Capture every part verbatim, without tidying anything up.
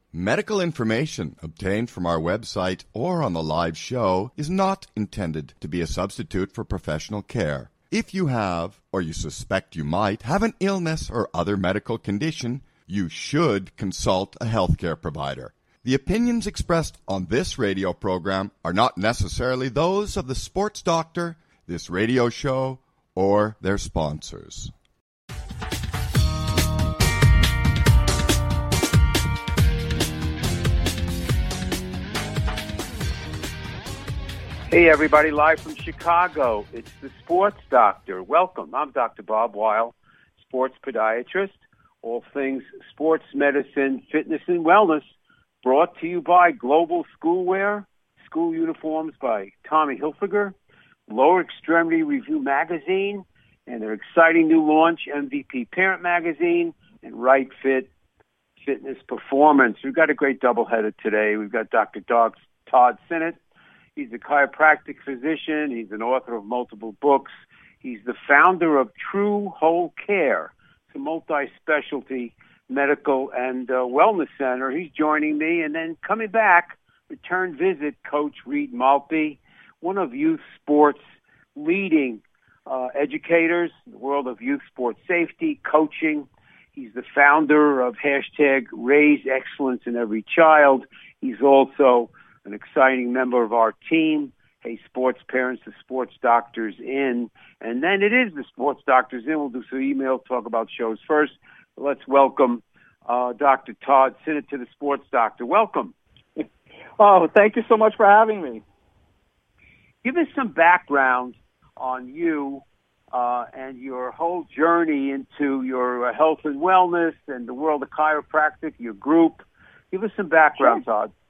Medical information obtained from our website or on the live show is not intended to be a substitute for professional care. If you have, or you suspect you might, have an illness or other medical condition, you should consult a healthcare provider. The opinions expressed on this radio program are not necessarily those of the sports doctor, this radio show, or their sponsors. Hey, everybody, live from Chicago. It's the Sports Doctor. Welcome. I'm Doctor Bob Weil, sports podiatrist, all things sports medicine, fitness, and wellness, brought to you by Global Schoolwear, school uniforms by Tommy Hilfiger, Lower Extremity Review Magazine, and their exciting new launch, M V P Parent Magazine, and Right Fit Fitness Performance. We've got a great doubleheader today. We've got Doctor Todd Sinnott. He's a chiropractic physician. He's an author of multiple books. He's the founder of True Whole Care. It's a multi-specialty medical and uh, wellness center. He's joining me. And then coming back, return visit, Coach Reed Maltby, one of youth sports leading uh, educators in the world of youth sports safety, coaching. He's the founder of hashtag Raise Excellence in Every Child. He's also an exciting member of our team. Hey, sports parents, the Sports Doctors In. And then it is the Sports Doctors In. We'll do some email, talk about shows first. Let's welcome uh, Doctor Todd Sinnott to the Sports Doctor. Welcome. Oh, thank you so much for having me. Give us some background on you uh, and your whole journey into your uh, health and wellness and the world of chiropractic, your group. Give us some background, Sure. Todd.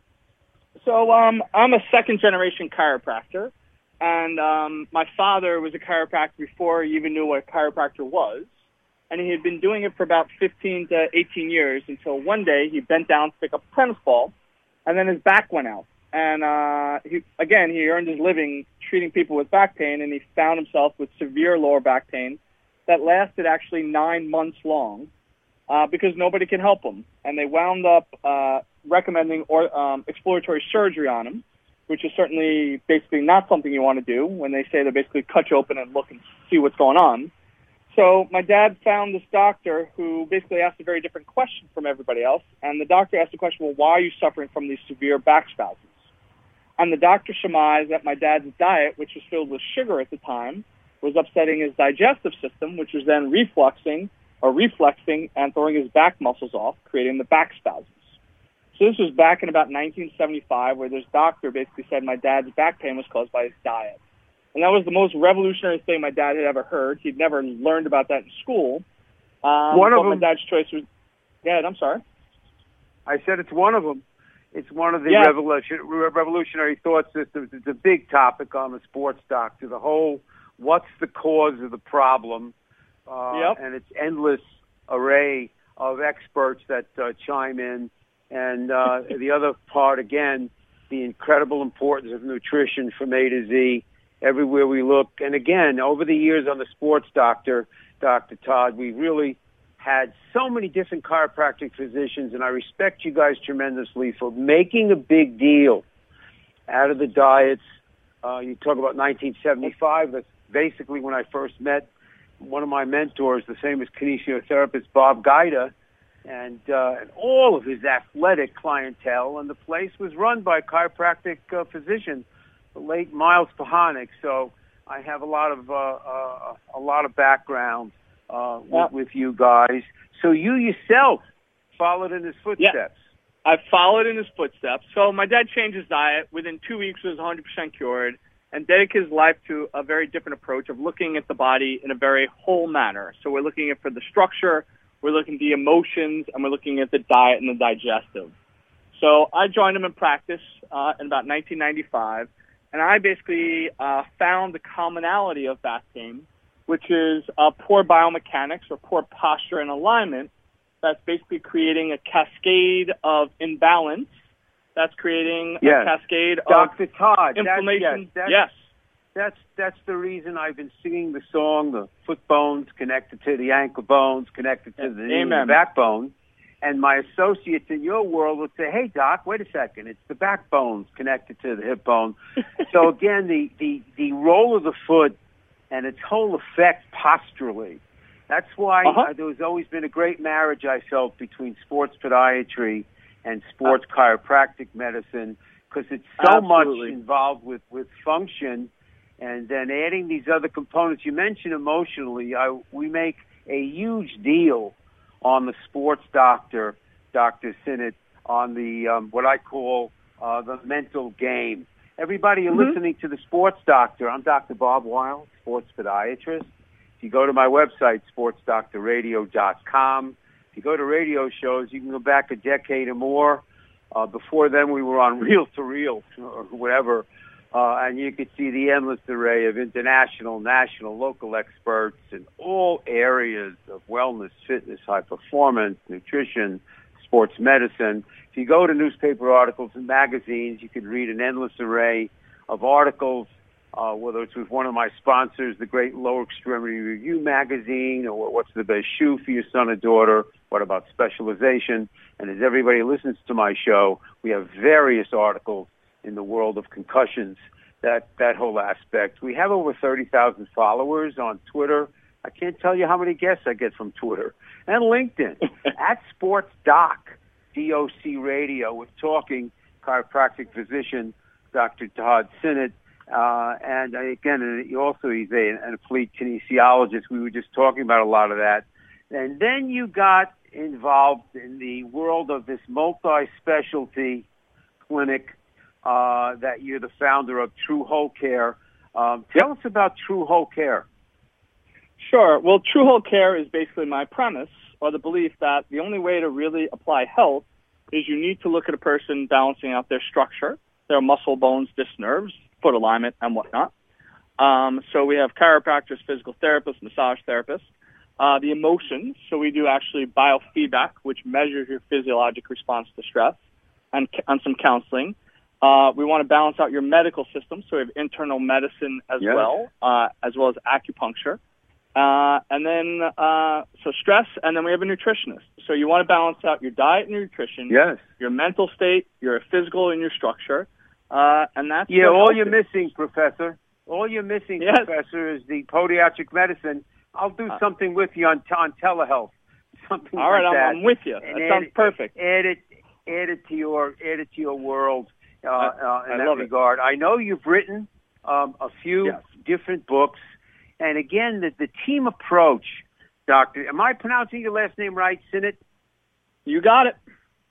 So um, I'm a second-generation chiropractor, and um, my father was a chiropractor before he even knew what a chiropractor was, and he had been doing it for about fifteen to eighteen years until one day he bent down to pick up a tennis ball, and then his back went out. And uh, he, again, he earned his living treating people with back pain, and he found himself with severe lower back pain that lasted actually nine months long uh, because nobody can help him. And they wound up uh, recommending or, um, exploratory surgery on him, which is certainly basically not something you want to do when they say they basically cut you open and look and see what's going on. So my dad found this doctor who basically asked a very different question from everybody else, and the doctor asked the question, well, why are you suffering from these severe back spasms? And the doctor surmised that my dad's diet, which was filled with sugar at the time, was upsetting his digestive system, which was then refluxing or reflexing and throwing his back muscles off, creating the back spasms. So this was back in about nineteen seventy-five, where this doctor basically said my dad's back pain was caused by his diet. And that was the most revolutionary thing my dad had ever heard. He'd never learned about that in school. Um, one of but them. My dad's choice was... Yeah, I'm sorry. I said it's one of them. It's one of the yeah. revolution, revolutionary thought systems. It's a big topic on the Sports Doctor. The whole, what's the cause of the problem? Uh, yep. And it's endless array of experts that uh, chime in. And uh, the other part, again, the incredible importance of nutrition from A to Z everywhere we look. And again, over the years on the Sports Doctor, Doctor Todd, we really had so many different chiropractic physicians, and I respect you guys tremendously for making a big deal out of the diets. Uh, you talk about nineteen seventy-five. That's basically when I first met one of my mentors, the famous kinesiotherapist Bob Guida, and, uh, and all of his athletic clientele. And the place was run by a chiropractic uh, physician, the late Miles Pahanik. So I have a lot of uh, uh, a lot of background uh, yeah. with, with you guys. So you yourself followed in his footsteps. Yeah. I followed in his footsteps. So my dad changed his diet. Within two weeks, he was one hundred percent cured and dedicated his life to a very different approach of looking at the body in a very whole manner. So we're looking at for the structure, we're looking at the emotions, and we're looking at the diet and the digestive. So I joined him in practice uh, in about nineteen ninety-five, and I basically uh, found the commonality of back pain, which is uh, poor biomechanics or poor posture and alignment. That's basically creating a cascade of imbalance. That's creating yes. a cascade Doctor of Todd, inflammation. That's, yes, that's, yes. That's, that's the reason I've been singing the song, the foot bones connected to the ankle bones, connected to the knee and the backbone. And my associates in your world would say, hey, Doc, wait a second. It's the backbone's connected to the hip bone. So, again, the, the, the role of the foot and its whole effect posturally. That's why uh-huh. uh, there has always been a great marriage, I felt, between sports podiatry and sports uh, chiropractic medicine, because it's so absolutely. much involved with, with function. And then adding these other components. You mentioned emotionally. I, we make a huge deal on the sports doctor, Doctor Sinnott, on the um, what I call uh, the mental game. Everybody, you're mm-hmm. listening to the Sports Doctor. I'm Doctor Bob Weil, sports podiatrist. If you go to my website, sports doctor radio dot com, if you go to radio shows, you can go back a decade or more. Uh, before then, we were on Reel to Reel or whatever, uh, and you could see the endless array of international, national, local experts in all areas of wellness, fitness, high performance, nutrition, sports medicine. If you go to newspaper articles and magazines, you could read an endless array of articles, uh, whether it's with one of my sponsors, the great Lower Extremity Review magazine, or what's the best shoe for your son or daughter, what about specialization. And as everybody listens to my show, we have various articles in the world of concussions, that, that whole aspect. We have over thirty thousand followers on Twitter. I can't tell you how many guests I get from Twitter. And LinkedIn, at Sports Doc, D O C Radio, with talking chiropractic physician, Doctor Todd Sinnott. Uh, and again, also he's a, an athlete kinesiologist. We were just talking about a lot of that. And then you got involved in the world of this multi-specialty clinic uh, that you're the founder of, True Whole Care. Um, tell us about True Whole Care. Sure. Well, True Whole Care is basically my premise, or the belief that the only way to really apply health is you need to look at a person balancing out their structure, their muscle, bones, disc, nerves, foot alignment, and whatnot. Um, so we have chiropractors, physical therapists, massage therapists. Uh, the emotions, so we do actually biofeedback, which measures your physiologic response to stress, and, and some counseling. Uh, we want to balance out your medical system, so we have internal medicine as yes. well, uh, as well as acupuncture. Uh, and then, uh, so stress, and then we have a nutritionist. So you want to balance out your diet and your nutrition, yes. your mental state, your physical and your structure, uh, and that's yeah. All you're is. missing, Professor. All you're missing, yes. Professor, is the podiatric medicine. I'll do uh, something with you on on telehealth. Something all right, like I'm, that. I'm with you. And That add sounds it, perfect. Add it, add it to your, add it to your world uh, uh, in I that love regard. It. I know you've written um, a few yes. different books, and again, the, the team approach, Doctor. Am I pronouncing your last name right, Sinnott? You got it.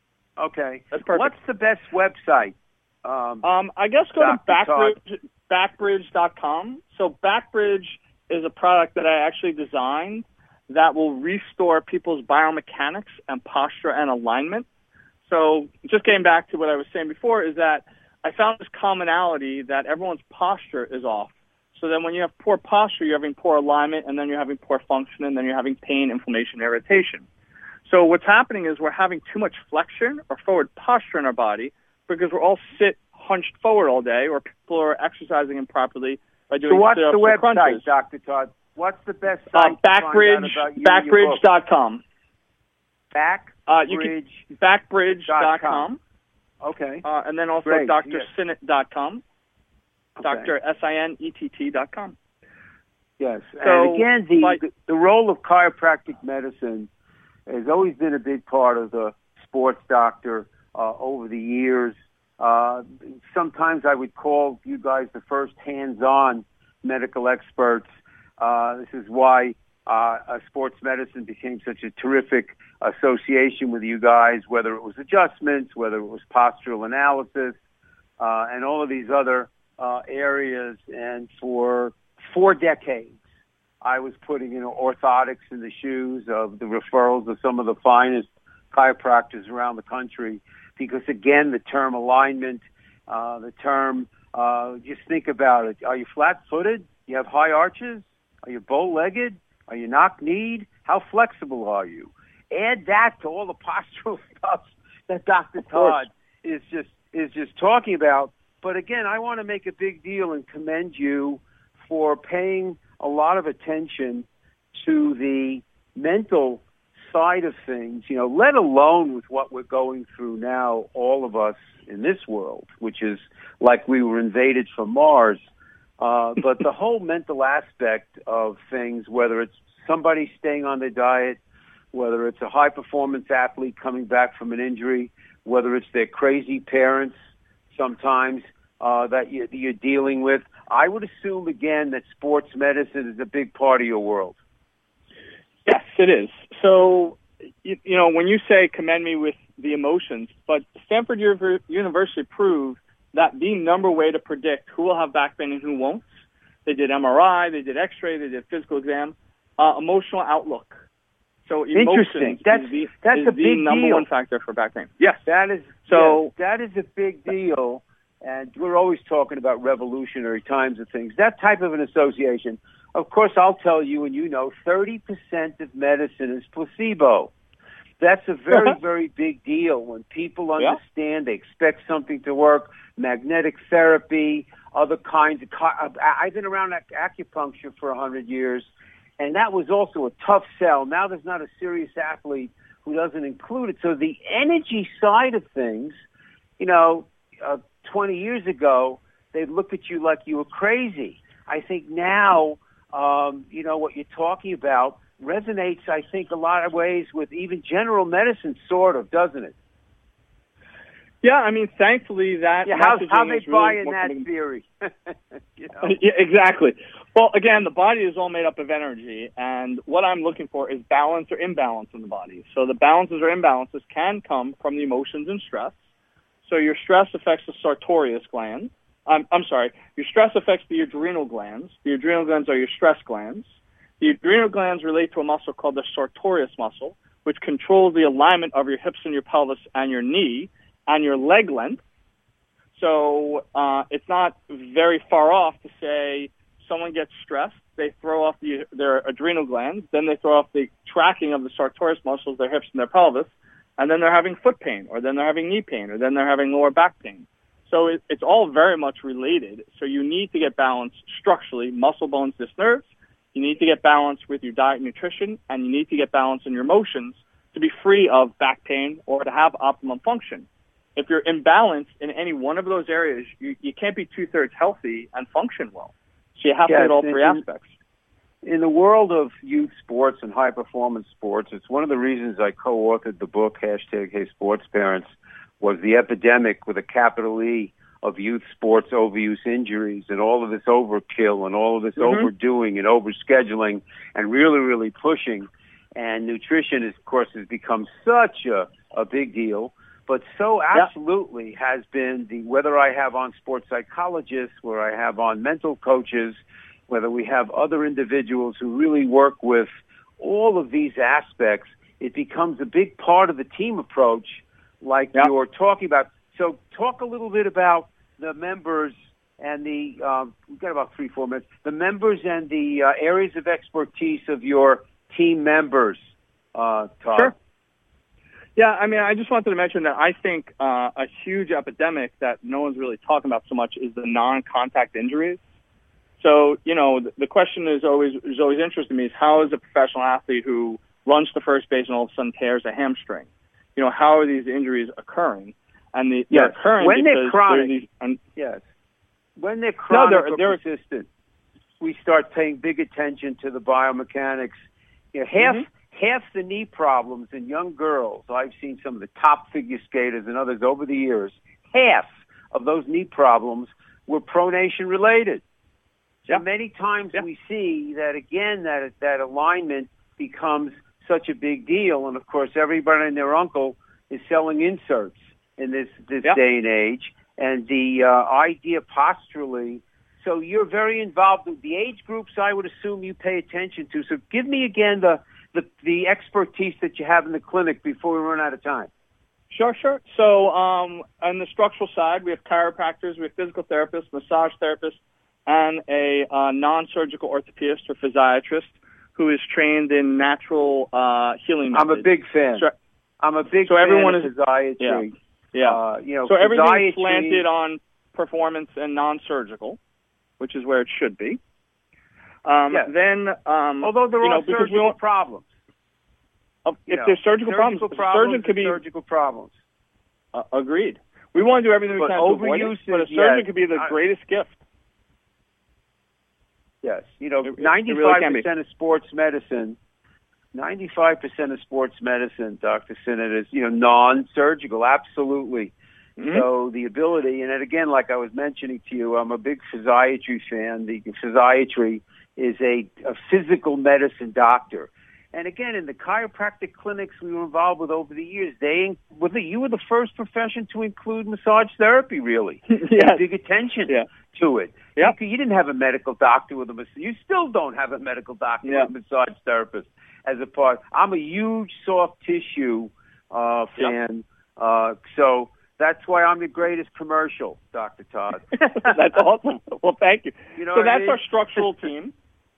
Okay. That's perfect. What's the best website? Um, um, I guess go Doctor to backbridge, backbridge dot com. So Backbridge is a product that I actually designed that will restore people's biomechanics and posture and alignment. So just getting back to what I was saying before is that I found this commonality that everyone's posture is off. So then when you have poor posture, you're having poor alignment, and then you're having poor function, and then you're having pain, inflammation, irritation. So what's happening is we're having too much flexion or forward posture in our body because we're all sit hunched forward all day, or people are exercising improperly by doing so what's sit-ups the or website, crunches. Doctor Todd? What's the best Uh, site Backbridge, to find out about you backbridge dot com. Backbridge. Uh, you can, backbridge dot com. Okay. Uh, and then also Great. D R Yes. sinnott dot com. Okay. Doctor S I N E T T dot com. Yes. So, and again, the, by, the the role of chiropractic medicine has always been a big part of the sports doctor uh, over the years. Uh, sometimes I would call you guys the first hands-on medical experts. Uh, this is why uh, uh, sports medicine became such a terrific association with you guys, whether it was adjustments, whether it was postural analysis, uh, and all of these other uh, areas. And for four decades, I was putting, you know, orthotics in the shoes of the referrals of some of the finest chiropractors around the country. Because, again, the term alignment, uh, the term, uh, just think about it. Are you flat-footed? You have high arches? Are you bow-legged? Are you knock-kneed? How flexible are you? Add that to all the postural stuff that Doctor Todd is just is just talking about. But, again, I want to make a big deal and commend you for paying a lot of attention to the mental side of things, you know, let alone with what we're going through now, all of us in this world, which is like we were invaded from Mars. Uh, but the whole mental aspect of things, whether it's somebody staying on their diet, whether it's a high-performance athlete coming back from an injury, whether it's their crazy parents sometimes uh, that you, you're dealing with, I would assume, again, that sports medicine is a big part of your world. Yes, it is. So, you, you know, when you say commend me with the emotions, but Stanford University proved that the number way to predict who will have back pain and who won't, they did M R I, they did X-ray, they did physical exam, uh, emotional outlook. So emotions that's, is the, that's is a the big number deal. one factor for back pain. Yes. That is, so, yes, that is a big deal. And we're always talking about revolutionary times of things. That type of an association, of course, I'll tell you, and you know, thirty percent of medicine is placebo. That's a very, very big deal when people understand, yeah. They expect something to work, magnetic therapy, other kinds of... I've been around acupuncture for one hundred years, and that was also a tough sell. Now there's not a serious athlete who doesn't include it. So the energy side of things, you know, uh, twenty years ago, they'd look at you like you were crazy. I think now... Um, you know, what you're talking about resonates, I think, a lot of ways with even general medicine, sort of, doesn't it? Yeah, I mean, thankfully that yeah, how, how they buy really in that coming... theory. you know? Yeah, exactly. Well, again, the body is all made up of energy, and what I'm looking for is balance or imbalance in the body. So the balances or imbalances can come from the emotions and stress. So your stress affects the sartorius gland. I'm, I'm sorry, your stress affects the adrenal glands. The adrenal glands are your stress glands. The adrenal glands relate to a muscle called the sartorius muscle, which controls the alignment of your hips and your pelvis and your knee and your leg length. So uh, it's not very far off to say someone gets stressed, they throw off the, their adrenal glands, then they throw off the tracking of the sartorius muscles, their hips and their pelvis, and then they're having foot pain, or then they're having knee pain, or then they're having lower back pain. So it, it's all very much related. So you need to get balance structurally, muscle, bones, disc, nerves. You need to get balance with your diet and nutrition, and you need to get balance in your emotions to be free of back pain or to have optimum function. If you're imbalanced in any one of those areas, you, you can't be two-thirds healthy and function well. So you have yes, to hit all three in, aspects. In the world of youth sports and high-performance sports, it's one of the reasons I co-authored the book, hashtag Hey Sports Parents, was the epidemic with a capital E of youth sports overuse injuries and all of this overkill and all of this mm-hmm. overdoing and overscheduling and really, really pushing. And nutrition, is, of course, has become such a, a big deal. But so absolutely yeah. has been the, whether I have on sports psychologists, where I have on mental coaches, whether we have other individuals who really work with all of these aspects, it becomes a big part of the team approach like yep. you're talking about. So talk a little bit about the members and the, um, we've got about three, four minutes, the members and the uh, areas of expertise of your team members, uh, Todd. Sure. Yeah, I mean, I just wanted to mention that I think uh, a huge epidemic that no one's really talking about so much is the non-contact injuries. So, you know, the, the question is always is always interesting to me is how is a professional athlete who runs to first base and all of a sudden tears a hamstring? You know, how are these injuries occurring? And the, they're yes. occurring when they're chronic. These, and, yes. When they're chronic no, they're, or they're, persistent, we start paying big attention to the biomechanics. You know, half mm-hmm. half the knee problems in young girls, I've seen some of the top figure skaters and others over the years, half of those knee problems were pronation related. So yeah. many times yeah. we see that, again, that that alignment becomes such a big deal. And, of course, everybody and their uncle is selling inserts in this, this yeah. day and age. And the uh, idea posturally, so you're very involved with the age groups I would assume you pay attention to. So give me, again, the, the, the expertise that you have in the clinic before we run out of time. Sure, sure. So um, on the structural side, we have chiropractors, we have physical therapists, massage therapists, and a uh, non-surgical orthopedist or physiatrist who is trained in natural uh, healing methods. I'm a big fan. So, I'm a big so fan everyone of is, physiatry. Yeah. yeah. Uh, you know, so everything's physiatry, slanted on performance and non-surgical, which is where it should be. Um, yes. Then, um, although there you are know, surgical problems. If You know, there's surgical, surgical problems, problems, surgeon could be surgical problems. Uh, agreed. We want to do everything we But can to avoid it, overuse but a is- surgeon yes, could be the I- greatest gift. Yes, you know, It- it really ninety-five can be. percent of sports medicine, ninety-five percent of sports medicine, Doctor Sinnott, is, you know, non-surgical, absolutely. Mhm. So the ability, and then again, like I was mentioning to you, I'm a big physiatry fan. The physiatry is a, a physical medicine doctor. And again, in the chiropractic clinics we were involved with over the years, they with the, you were the first profession to include massage therapy, really. Yes. Big attention Yeah. to it. Yep. You, you didn't have a medical doctor with a massage. You still don't have a medical doctor Yeah. with a massage therapist as a part. I'm a huge soft tissue uh, fan, uh, so that's why I'm the greatest commercial, Doctor Todd. That's awesome. Well, thank you. You know so what I that's mean? our structural team.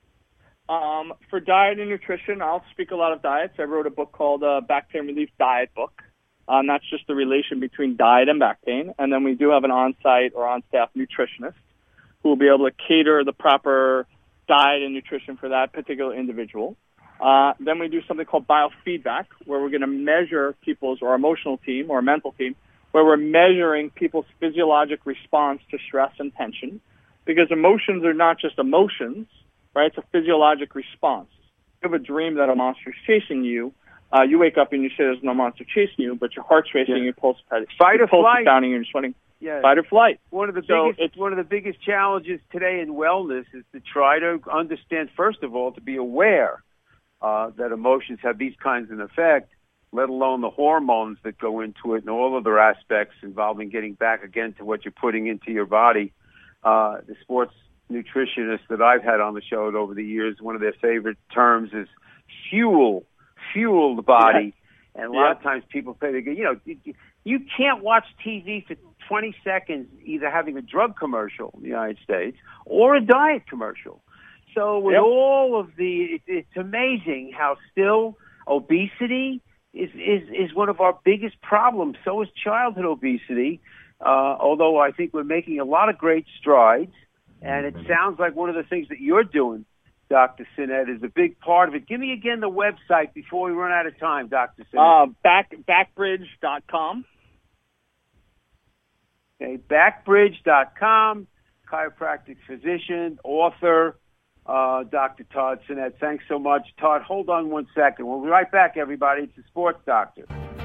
Um, for diet and nutrition, I'll speak a lot of diets. I wrote a book called uh, Back Pain Relief Diet Book. Um, that's just the relation between diet and back pain. And then we do have an on-site or on-staff nutritionist who will be able to cater the proper diet and nutrition for that particular individual. Uh, then we do something called biofeedback, where we're going to measure people's or emotional team or mental team, where we're measuring people's physiologic response to stress and tension, because emotions are not just emotions, right? It's a physiologic response. You have a dream that a monster's chasing you. Uh, you wake up and you say there's no monster chasing you, but your heart's racing, Yeah. your pulse, Fight your or pulse flight. is pounding, and you're sweating. Yes. Fight or flight. One of the So biggest it's- one of the biggest challenges today in wellness is to try to understand, first of all, to be aware uh, that emotions have these kinds of effect, let alone the hormones that go into it and all other aspects involving getting back again to what you're putting into your body. Uh, the sports nutritionists that I've had on the show over the years, one of their favorite terms is fuel, fuel the body. Yeah. And a lot Yeah. of times people say, they go, you know, you, you can't watch T V for twenty seconds either having a drug commercial in the United States or a diet commercial. So with Yep. all of the, it, it's amazing how still obesity is, is, is one of our biggest problems. So is childhood obesity, uh, although I think we're making a lot of great strides. And it sounds like one of the things that you're doing, Doctor Sinnott, is a big part of it. Give me again the website before we run out of time, Doctor Sinnott. Uh, back, backbridge dot com. Okay, backbridge dot com, chiropractic physician, author, uh, Doctor Todd Sinnott. Thanks so much. Todd, hold on one second. We'll be right back, everybody. It's the Sports Doctor.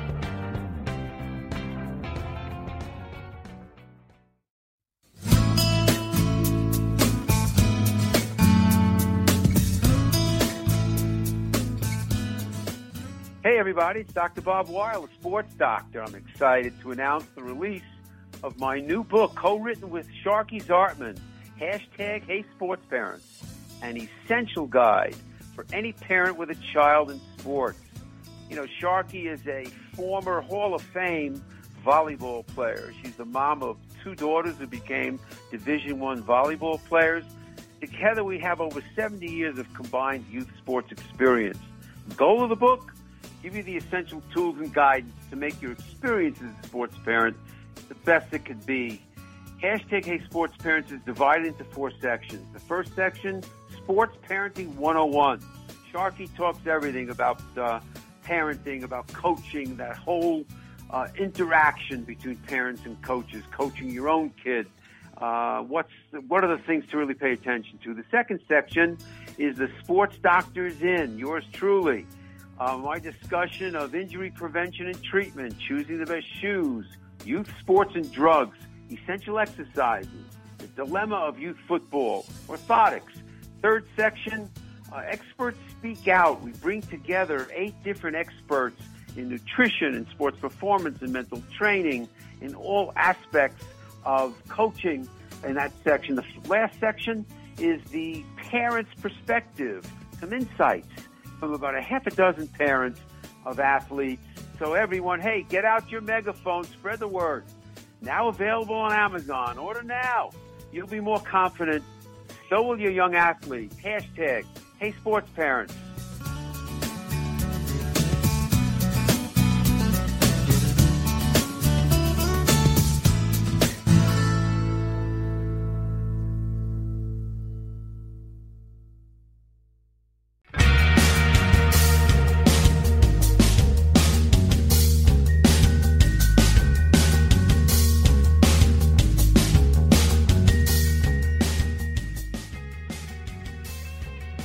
Hey, everybody, it's Doctor Bob Weil, the Sports Doctor. I'm excited to announce the release of my new book, co-written with Sharky Zartman, hashtag Hey Sports Parents, an essential guide for any parent with a child in sports. You know, Sharky is a former Hall of Fame volleyball player. She's the mom of two daughters who became Division One volleyball players. Together, we have over seventy years of combined youth sports experience. The goal of the book? Give you the essential tools and guidance to make your experience as a sports parent the best it could be. Hashtag Hey Sports Parents is divided into four sections. The first section, Sports Parenting one oh one. Sharky talks everything about uh, parenting, about coaching, that whole uh, interaction between parents and coaches, coaching your own kid. Uh, what's the, what are the things to really pay attention to? The second section is the Sports Doctor's In, yours truly. Uh, my discussion of injury prevention and treatment, choosing the best shoes, youth sports and drugs, essential exercises, the dilemma of youth football, orthotics. Third section, uh, experts speak out. We bring together eight different experts in nutrition and sports performance and mental training in all aspects of coaching in that section. The last section is the parent's perspective, some insights from about a half a dozen parents of athletes. So everyone, hey, get out your megaphone, spread the word. Now available on Amazon. Order now. You'll be more confident. So will your young athlete. Hashtag Hey Sports Parents.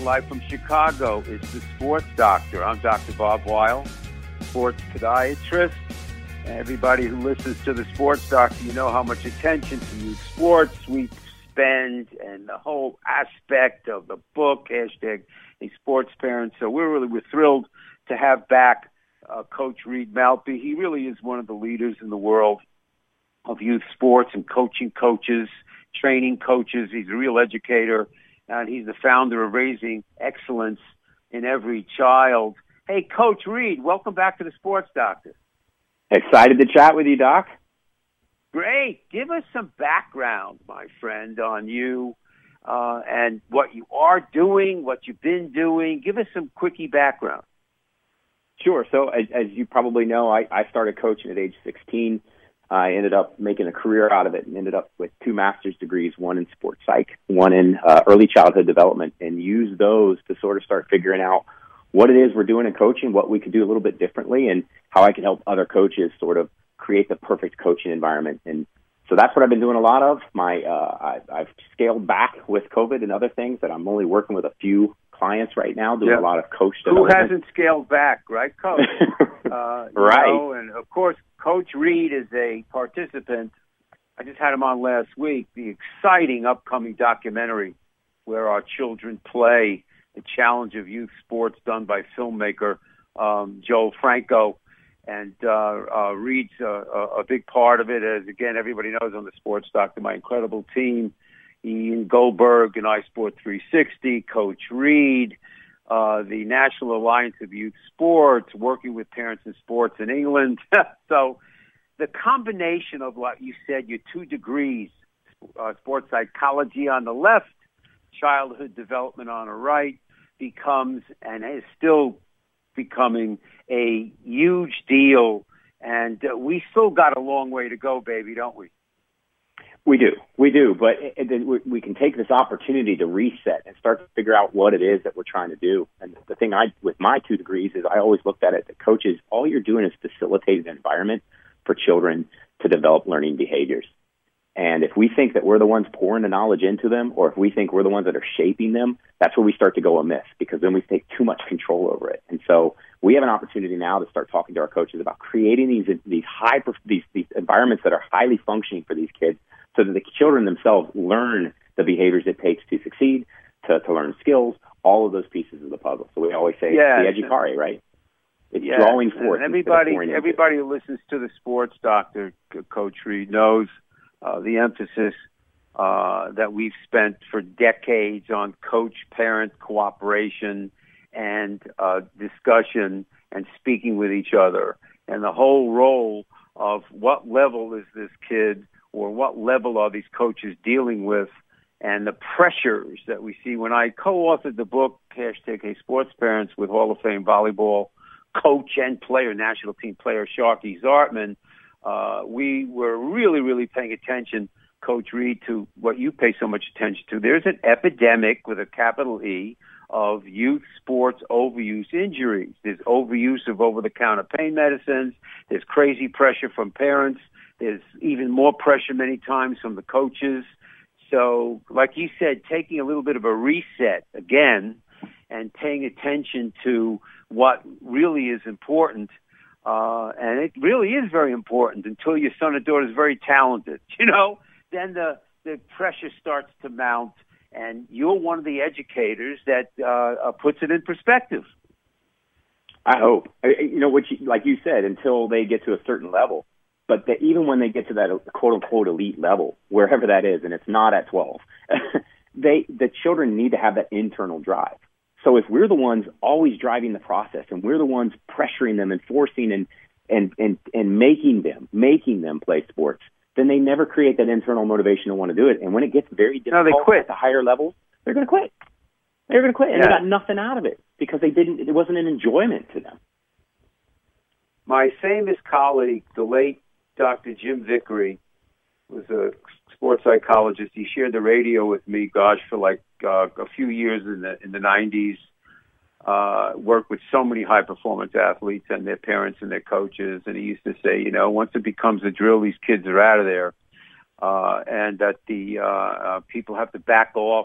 live from Chicago. It's the Sports Doctor. I'm Doctor Bob Weil, sports podiatrist. Everybody who listens to the Sports Doctor, you know how much attention to youth sports we spend and the whole aspect of the book, hashtag a sports parent. So we're really we're thrilled to have back uh, Coach Reed Maltby. He really is one of the leaders in the world of youth sports and coaching coaches, training coaches. He's a real educator, and he's the founder of Raising Excellence in Every Child. Hey, Coach Reed, welcome back to the Sports Doctor. Excited to chat with you, Doc. Great. Give us some background, my friend, on you uh, and what you are doing, what you've been doing. Give us some quickie background. Sure. So as, as you probably know, I, I started coaching at age sixteen. I ended up making a career out of it and ended up with two master's degrees, one in sports psych, one in uh, early childhood development, and used those to sort of start figuring out what it is we're doing in coaching, what we could do a little bit differently, and how I can help other coaches sort of create the perfect coaching environment. And so that's what I've been doing a lot of. My uh, I, I've scaled back with COVID and other things that I'm only working with a few clients right now, doing yeah. a lot of coach Who development. hasn't scaled back, right, Coach? uh, right. You know, and, of course, Coach Reed is a participant. I just had him on last week, the exciting upcoming documentary Where Our Children Play, the challenge of youth sports done by filmmaker um, Joel Franco. And uh, uh, Reed's uh, a big part of it, as, again, everybody knows on the Sports Doctor, my incredible team, Ian Goldberg and iSport three sixty, Coach Reed, uh, the National Alliance of Youth Sports, working with parents in sports in England. So the combination of what you said, your two degrees, uh, sports psychology on the left, childhood development on the right, becomes and is still becoming a huge deal. And uh, we still got a long way to go, baby, don't we? We do. We do. But it, it, we can take this opportunity to reset and start to figure out what it is that we're trying to do. And the thing I, with my two degrees is I always looked at it that coaches, all you're doing is facilitating an environment for children to develop learning behaviors. And if we think that we're the ones pouring the knowledge into them, or if we think we're the ones that are shaping them, that's where we start to go amiss, because then we take too much control over it. And so we have an opportunity now to start talking to our coaches about creating these these high these these environments that are highly functioning for these kids, so that the children themselves learn the behaviors it takes to succeed, to, to learn skills, all of those pieces of the puzzle. So we always say yeah, it's the educare, right? It's yeah, drawing forth. And everybody, everybody who listens to the Sports Doctor, Coach Reed, knows uh, the emphasis uh, that we've spent for decades on coach-parent cooperation and uh, discussion and speaking with each other, and the whole role of what level is this kid, or what level are these coaches dealing with, and the pressures that we see. When I co-authored the book, hashtag Hey Sports Parents, with Hall of Fame volleyball coach and player, national team player Sharky Zartman, uh, we were really, really paying attention, Coach Reed, to what you pay so much attention to. There's an epidemic with a capital E of youth sports overuse injuries. There's overuse of over-the-counter pain medicines. There's crazy pressure from parents. There's even more pressure many times from the coaches. So, like you said, taking a little bit of a reset again and paying attention to what really is important. Uh, and it really is very important until your son or daughter is very talented. You know, then the, the pressure starts to mount, and you're one of the educators that uh, puts it in perspective. I hope. You know, what you, like you said, until they get to a certain level. But that even when they get to that quote-unquote elite level, wherever that is, and it's not at twelve, they the children need to have that internal drive. So if we're the ones always driving the process, and we're the ones pressuring them and forcing and and and, and making them making them play sports, then they never create that internal motivation to want to do it. And when it gets very difficult no, they quit. at the higher levels, they're going to quit. They're going to quit, and yeah. they got nothing out of it because they didn't. It wasn't an enjoyment to them. My famous colleague, the late Doctor Jim Vickery, was a sports psychologist. He shared the radio with me, gosh, for like uh, a few years in the in the nineties. Uh, worked with so many high performance athletes and their parents and their coaches. And he used to say, you know, once it becomes a drill, these kids are out of there, uh, and that the uh, uh, people have to back off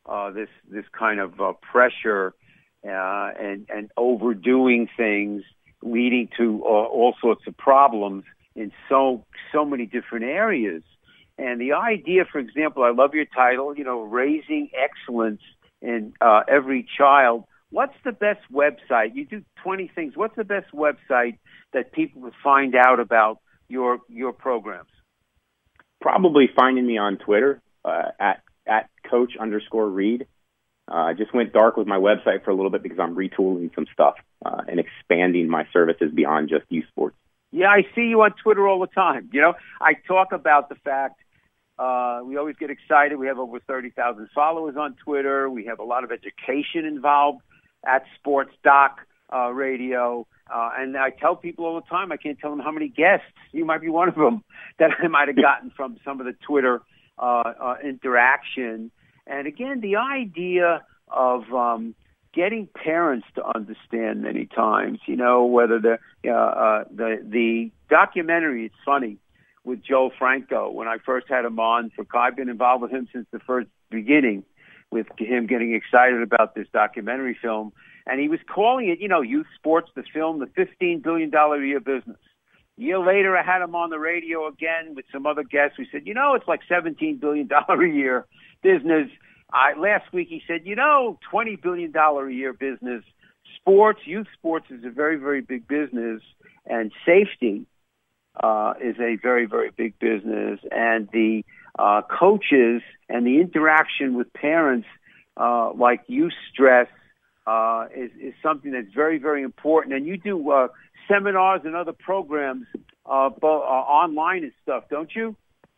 uh, this this kind of uh, pressure uh, and and overdoing things, leading to uh, all sorts of problems in so so many different areas. And the idea, for example, I love your title, you know, Raising Excellence in uh, Every Child. What's the best website? You do twenty things. What's the best website that people would find out about your your programs? Probably finding me on Twitter uh, at at Coach underscore Reed. Uh, I just went dark with my website for a little bit because I'm retooling some stuff uh, and expanding my services beyond just youth sports. Yeah, I see you on Twitter all the time. You know, I talk about the fact uh, we always get excited. We have over thirty thousand followers on Twitter. We have a lot of education involved at Sports Doc uh, Radio. Uh, and I tell people all the time, I can't tell them how many guests, you might be one of them, that I might have gotten from some of the Twitter uh, uh, interaction. And again, the idea of um, getting parents to understand many times, you know, whether the uh, uh, the the documentary, it's funny, with Joe Franco, when I first had him on, for I've been involved with him since the first beginning, with him getting excited about this documentary film. And he was calling it, you know, Youth Sports, the film, the fifteen billion dollars a year business. A year later, I had him on the radio again with some other guests. We said, you know, it's like seventeen billion dollars a year business. I, last week he said, you know, twenty billion dollars a year business. Sports, youth sports is a very, very big business. And safety uh, is a very, very big business. And the uh, coaches and the interaction with parents, uh, like youth stress, uh, is, is something that's very, very important. And you do uh, seminars and other programs uh, bo- uh, online and stuff, don't you?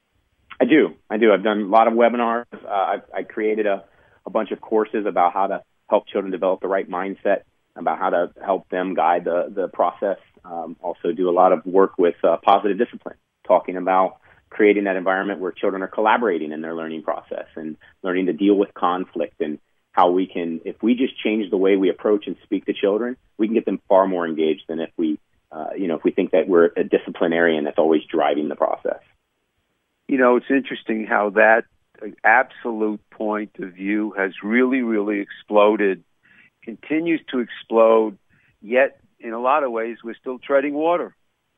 I do. I do. I've done a lot of webinars. Uh, I've I created a, a bunch of courses about how to help children develop the right mindset, about how to help them guide the, the process. Um, also do a lot of work with uh, positive discipline, talking about creating that environment where children are collaborating in their learning process and learning to deal with conflict, and how we can, if we just change the way we approach and speak to children, we can get them far more engaged than if we, uh, you know, if we think that we're a disciplinarian that's always driving the process. You know, it's interesting how that absolute point of view has really, really exploded, continues to explode, yet in a lot of ways we're still treading water.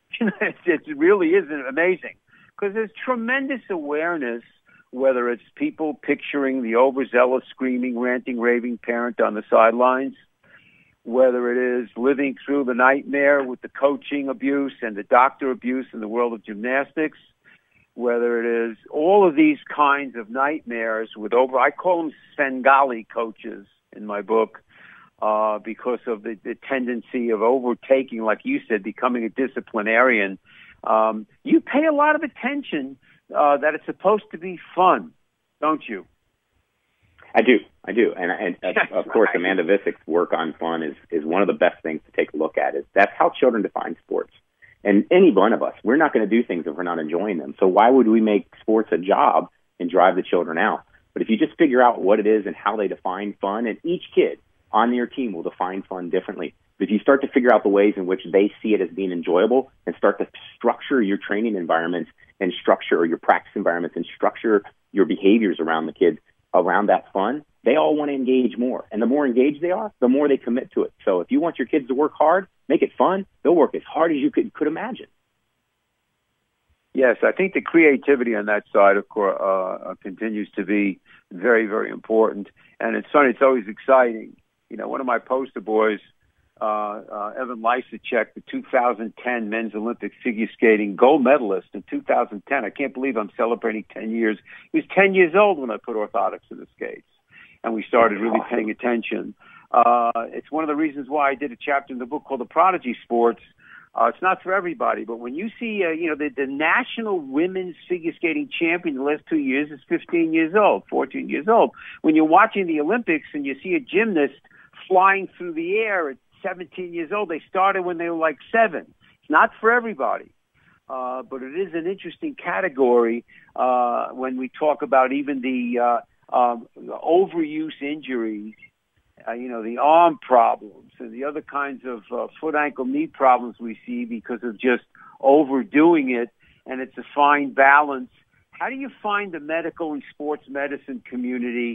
It really is amazing, because there's tremendous awareness, whether it's people picturing the overzealous, screaming, ranting, raving parent on the sidelines, whether it is living through the nightmare with the coaching abuse and the doctor abuse in the world of gymnastics, whether it is all of these kinds of nightmares with over, I call them Svengali coaches in my book, uh, because of the, the tendency of overtaking, like you said, becoming a disciplinarian. Um, you pay a lot of attention uh, that it's supposed to be fun, don't you? I do. I do. And, and That's of course, right. Amanda Visick's work on fun is, is one of the best things to take a look at. Is that's how children define sports. And any one of us, we're not going to do things if we're not enjoying them. So why would we make sports a job and drive the children out? But if you just figure out what it is and how they define fun, and each kid on your team will define fun differently. But if you start to figure out the ways in which they see it as being enjoyable and start to structure your training environments and structure or your practice environments and structure your behaviors around the kids around that fun, they all want to engage more. And the more engaged they are, the more they commit to it. So if you want your kids to work hard, make it fun, they'll work as hard as you could, could imagine. Yes, I think the creativity on that side, of course, uh, continues to be very, very important. And it's funny, it's always exciting. You know, one of my poster boys, uh, uh, Evan Lysacek, the two thousand ten men's Olympic figure skating gold medalist in two thousand ten. I can't believe I'm celebrating ten years. He was ten years old when I put orthotics in the skates, and we started really paying attention. Uh, it's one of the reasons why I did a chapter in the book called The Prodigy Sports. Uh, it's not for everybody, but when you see, uh, you know, the, the national women's figure skating champion the last two years is fifteen years old, fourteen years old. When you're watching the Olympics and you see a gymnast flying through the air at seventeen years old, they started when they were like seven. It's not for everybody, uh, but it is an interesting category uh, when we talk about even the, uh, um, the overuse injuries. Uh, you know, the arm problems and the other kinds of uh, foot, ankle, knee problems we see because of just overdoing it, and it's a fine balance. How do you find the medical and sports medicine community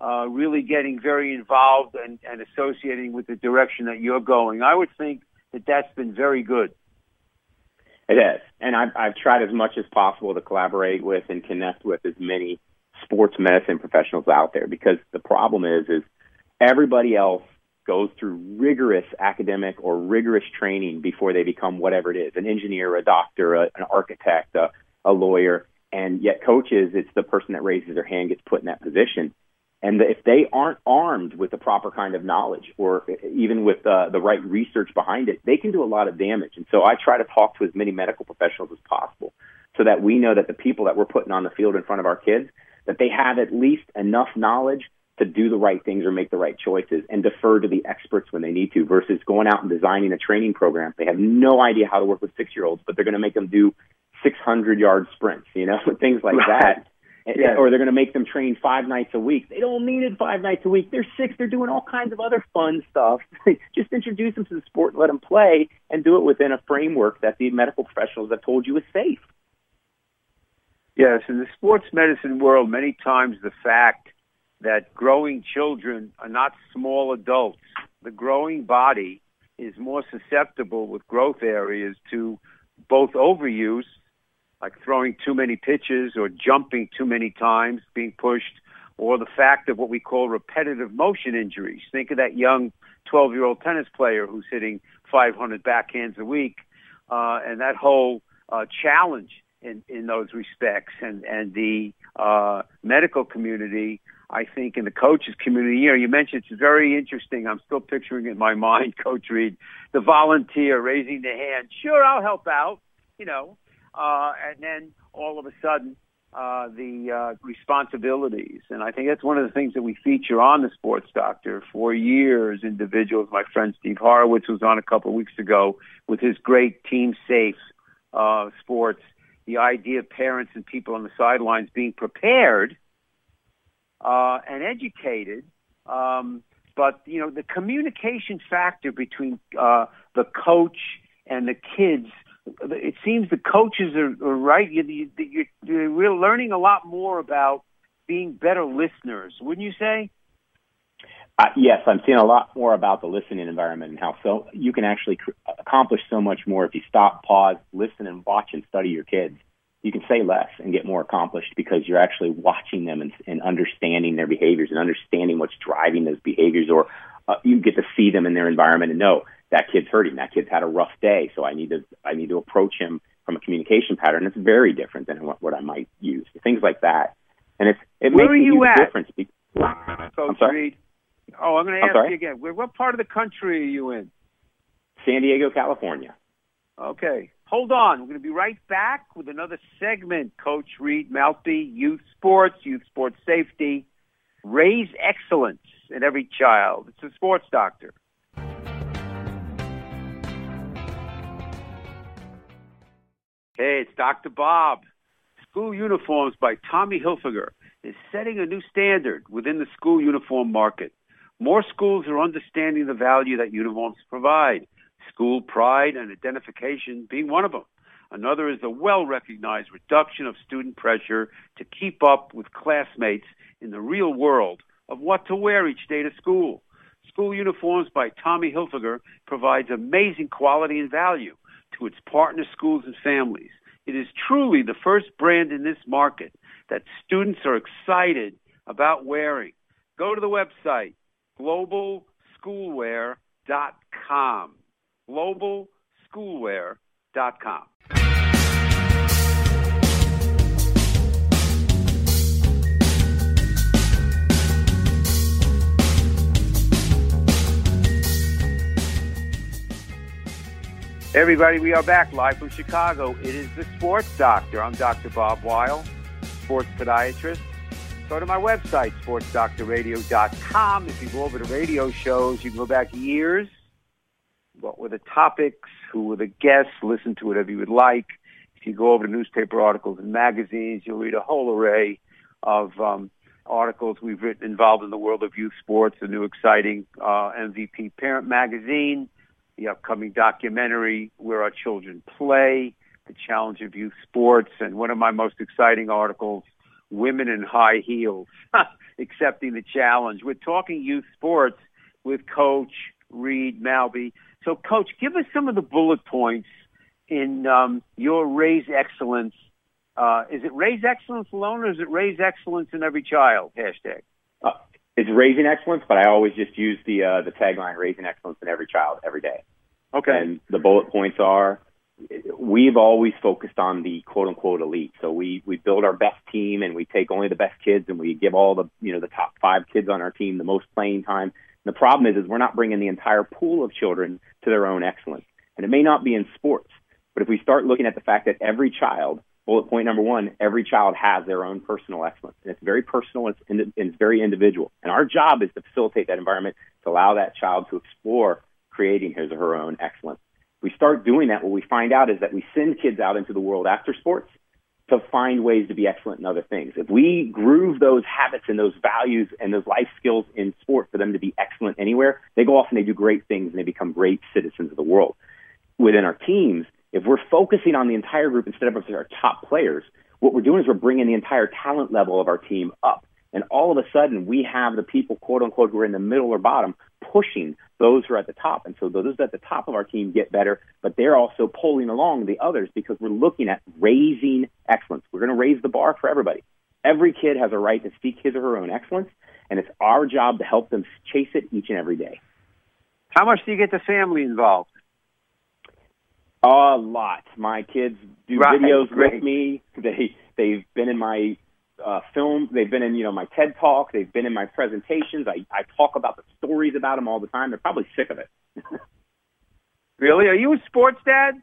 uh, really getting very involved and, and associating with the direction that you're going. I would think that that's been very good. It is. And I've, I've tried as much as possible to collaborate with and connect with as many sports medicine professionals out there, because the problem is, is everybody else goes through rigorous academic or rigorous training before they become whatever it is, an engineer, a doctor, a, an architect, a, a lawyer, and yet coaches, it's the person that raises their hand gets put in that position. And if they aren't armed with the proper kind of knowledge or even with uh, the right research behind it, they can do a lot of damage. And so I try to talk to as many medical professionals as possible so that we know that the people that we're putting on the field in front of our kids, that they have at least enough knowledge to do the right things or make the right choices and defer to the experts when they need to, versus going out and designing a training program. They have no idea how to work with six-year-olds, but they're going to make them do six hundred yard sprints, you know, things like right. that. Yeah. Or they're going to make them train five nights a week. They don't need it five nights a week. They're six. They're doing all kinds of other fun stuff. Just introduce them to the sport and let them play, and do it within a framework that the medical professionals have told you is safe. Yes, in the sports medicine world, many times the fact that growing children are not small adults. The growing body is more susceptible with growth areas to both overuse, like throwing too many pitches or jumping too many times, being pushed, or the fact of what we call repetitive motion injuries. Think of that young twelve-year-old tennis player who's hitting five hundred backhands a week, uh, and that whole uh, challenge in, in those respects. And, and the uh, medical community, I think, in the coaches community, you know, you mentioned it's very interesting. I'm still picturing in my mind, Coach Reed, the volunteer raising the hand. Sure, I'll help out, you know. Uh, and then all of a sudden, uh, the uh, responsibilities. And I think that's one of the things that we feature on the Sports Doctor for years. Individuals, my friend Steve Horowitz was on a couple of weeks ago with his great Team Safe uh, Sports. The idea of parents and people on the sidelines being prepared uh, and educated. Um, but, you know, the communication factor between uh, the coach and the kids, it seems the coaches are, are right. You, you, you're, you're learning a lot more about being better listeners, wouldn't you say? Uh, yes, I'm seeing a lot more about the listening environment and how so you can actually cr- accomplish so much more if you stop, pause, listen, and watch and study your kids. You can say less and get more accomplished because you're actually watching them and, and understanding their behaviors and understanding what's driving those behaviors, or uh, you get to see them in their environment and know that kid's hurting. That kid's had a rough day, so I need to I need to approach him from a communication pattern that's very different than what, what I might use. Things like that, and it's it Where makes are a you huge at? difference. Be- Coach Reed. Oh, I'm going to I'm ask sorry? you again. Where, what part of the country are you in? San Diego, California. Okay. Hold on. We're going to be right back with another segment. Coach Reed Maltby, youth sports, youth sports safety. Raise excellence in every child. It's a Sports Doctor. Hey, it's Doctor Bob. School uniforms by Tommy Hilfiger is setting a new standard within the school uniform market. More schools are understanding the value that uniforms provide, school pride and identification being one of them. Another is the well-recognized reduction of student pressure to keep up with classmates in the real world of what to wear each day to school. School Uniforms by Tommy Hilfiger provides amazing quality and value to its partner schools and families. It is truly the first brand in this market that students are excited about wearing. Go to the website, global schoolwear dot com. global schoolwear dot com. Hey everybody, we are back live from Chicago. It is the Sports Doctor. I'm Doctor Bob Weil, sports podiatrist. Go to my website, sports doctor radio dot com. If you go over to radio shows, you can go back years. What were the topics? Who were the guests? Listen to whatever you would like. If you go over to newspaper articles and magazines, you'll read a whole array of um, articles we've written involved in the world of youth sports, the new exciting uh, M V P Parent Magazine, the upcoming documentary, Where Our Children Play, the challenge of youth sports, and one of my most exciting articles women in high heels accepting the challenge. We're talking youth sports with Coach Reed Malby. So, Coach, give us some of the bullet points in um, your Raise Excellence. Uh, is it Raise Excellence alone, or is it Raise Excellence in Every Child hashtag? Uh, it's Raising Excellence, but I always just use the uh, the tagline, Raising Excellence in Every Child, every day. Okay. And the bullet points are, we've always focused on the quote-unquote elite. So we, we build our best team, and we take only the best kids, and we give all the, you know, the top five kids on our team the most playing time. And the problem is, is we're not bringing the entire pool of children to their own excellence. And it may not be in sports, but if we start looking at the fact that every child, bullet point number one, every child has their own personal excellence. And it's very personal, and it's, and it's very individual. And our job is to facilitate that environment to allow that child to explore creating his or her own excellence. If we start doing that, what we find out is that we send kids out into the world after sports to find ways to be excellent in other things. If we groove those habits and those values and those life skills in sport for them to be excellent anywhere, they go off and they do great things, and they become great citizens of the world. Within our teams, if we're focusing on the entire group instead of our top players, what we're doing is we're bringing the entire talent level of our team up. And all of a sudden, we have the people, quote unquote, who are in the middle or bottom, pushing those who are at the top. And so those at the top of our team get better, but they're also pulling along the others because we're looking at raising excellence. We're going to raise the bar for everybody. Every kid has a right to seek his or her own excellence, and it's our job to help them chase it each and every day. How much do you get the family involved? A lot. My kids do right, videos great. with me. They they've been in my uh, film. They've been in you know my TED Talk. They've been in my presentations. I, I talk about the stories about them all the time. They're probably sick of it. Really? Are you a sports dad?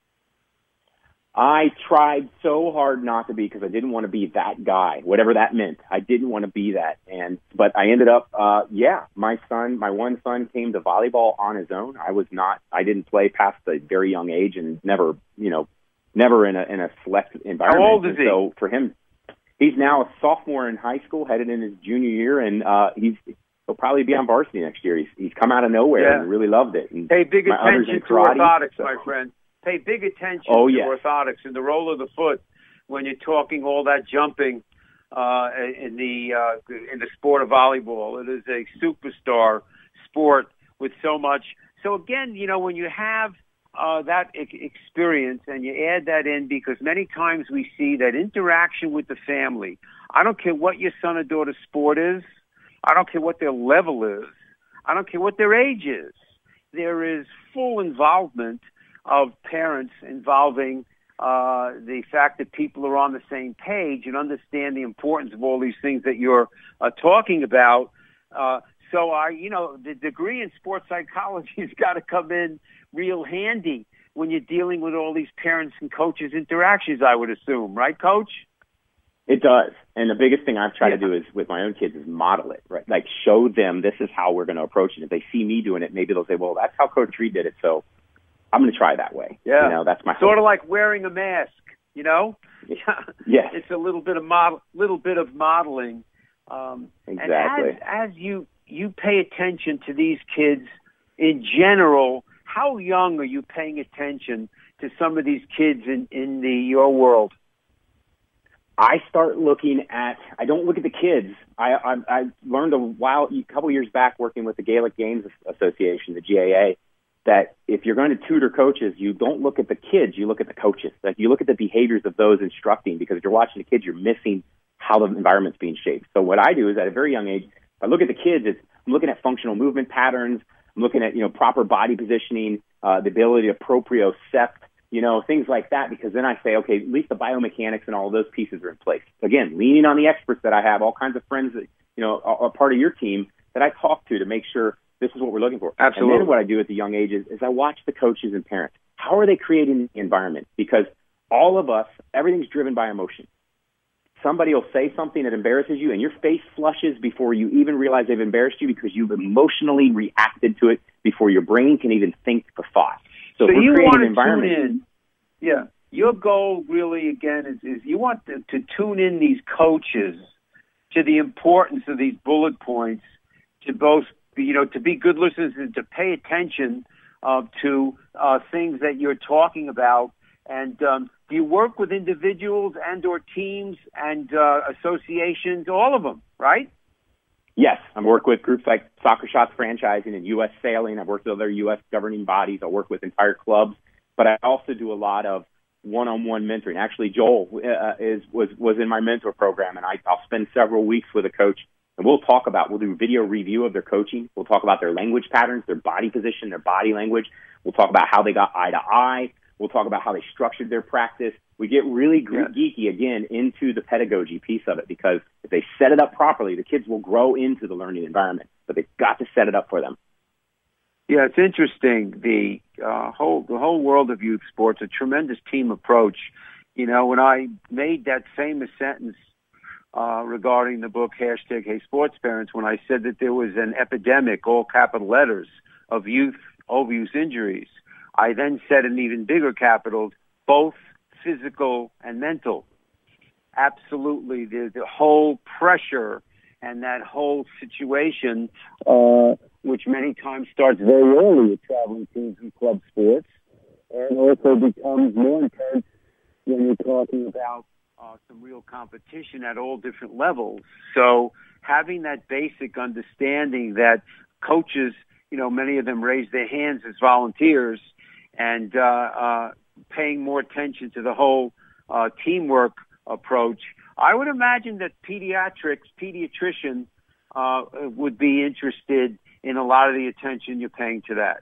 I tried so hard not to be because I didn't want to be that guy, whatever that meant. I didn't want to be that. And but I ended up, uh, yeah, my son, my one son came to volleyball on his own. I was not, I didn't play past a very young age and never, you know, never in a in a select environment. How old is he? And so for him, he's now a sophomore in high school, headed in his junior year, and uh, he's he'll probably be on varsity next year. He's he's come out of nowhere yeah. and really loved it. And Pay big attention to karate, orthotics, so. my friend. Pay big attention oh, to yes. orthotics and the roll of the foot when you're talking all that jumping uh, in the uh, in the sport of volleyball. It is a superstar sport with so much. So again, you know, when you have uh, that e- experience and you add that in, because many times we see that interaction with the family. I don't care what your son or daughter's sport is. I don't care what their level is. I don't care what their age is. There is full involvement of parents involving uh, the fact that people are on the same page and understand the importance of all these things that you're uh, talking about. Uh, so, I, you know, the degree in sports psychology has got to come in real handy when you're dealing with all these parents and coaches interactions, I would assume. Right, Coach? It does. And the biggest thing I've tried yeah. to do is with my own kids is model it, right? Like show them this is how we're going to approach it. If they see me doing it, maybe they'll say, well, that's how Coach Reed did it, so I'm going to try that way. Yeah. You know, that's my sort hope. of like wearing a mask, you know? Yes. It's a little bit of model, little bit of modeling. Um, exactly. And as, as you, you pay attention to these kids in general, how young are you paying attention to some of these kids in, in the, your world? I start looking at, I don't look at the kids. I, I, I learned a while, a couple years back working with the Gaelic Games Association, the G A A, that if you're going to tutor coaches, you don't look at the kids, you look at the coaches. Like you look at the behaviors of those instructing, because if you're watching the kids, you're missing how the environment's being shaped. So what I do is at a very young age, if I look at the kids, it's, I'm looking at functional movement patterns. I'm looking at, you know, proper body positioning, uh, the ability to propriocept, you know, things like that, because then I say, okay, at least the biomechanics and all of those pieces are in place. Again, leaning on the experts that I have, all kinds of friends that, you know, are, are part of your team that I talk to to make sure this is what we're looking for. Absolutely. And then what I do at the young ages is I watch the coaches and parents. How are they creating the environment? Because all of us, everything's driven by emotion. Somebody will say something that embarrasses you, and your face flushes before you even realize they've embarrassed you because you've emotionally reacted to it before your brain can even think the thought. So, So if we're you creating want an to tune environment, in. Yeah. Your goal really, again, is, is you want to, to tune in these coaches to the importance of these bullet points, to both, you know, to be good listeners and to pay attention uh, to uh, things that you're talking about, and um, do you work with individuals and or teams and uh, associations, all of them, right? Yes, I work with groups like Soccer Shots Franchising and U S Sailing. I've worked with other U S governing bodies. I work with entire clubs, but I also do a lot of one-on-one mentoring. Actually, Joel uh, is was was in my mentor program, and I, I'll spend several weeks with a coach, and we'll talk about, we'll do video review of their coaching. We'll talk about their language patterns, their body position, their body language. We'll talk about how they got eye to eye. We'll talk about how they structured their practice. We get really Yeah. geeky, again, into the pedagogy piece of it, because if they set it up properly, the kids will grow into the learning environment, but they've got to set it up for them. Yeah, it's interesting. The uh, whole the whole world of youth sports, a tremendous team approach. You know, when I made that famous sentence uh, regarding the book, hashtag Hey Sports Parents, when I said that there was an epidemic, all capital letters, of youth overuse injuries, I then said in even bigger capitals, both physical and mental. Absolutely. The, the whole pressure and that whole situation, uh, which many times starts very early with traveling teams and club sports, and also becomes more intense when you're talking about uh, some real competition at all different levels. So having that basic understanding that coaches, you know, many of them raise their hands as volunteers, and uh, uh, paying more attention to the whole uh, teamwork approach. I would imagine that pediatrics, pediatrician, uh, would be interested in a lot of the attention you're paying to that.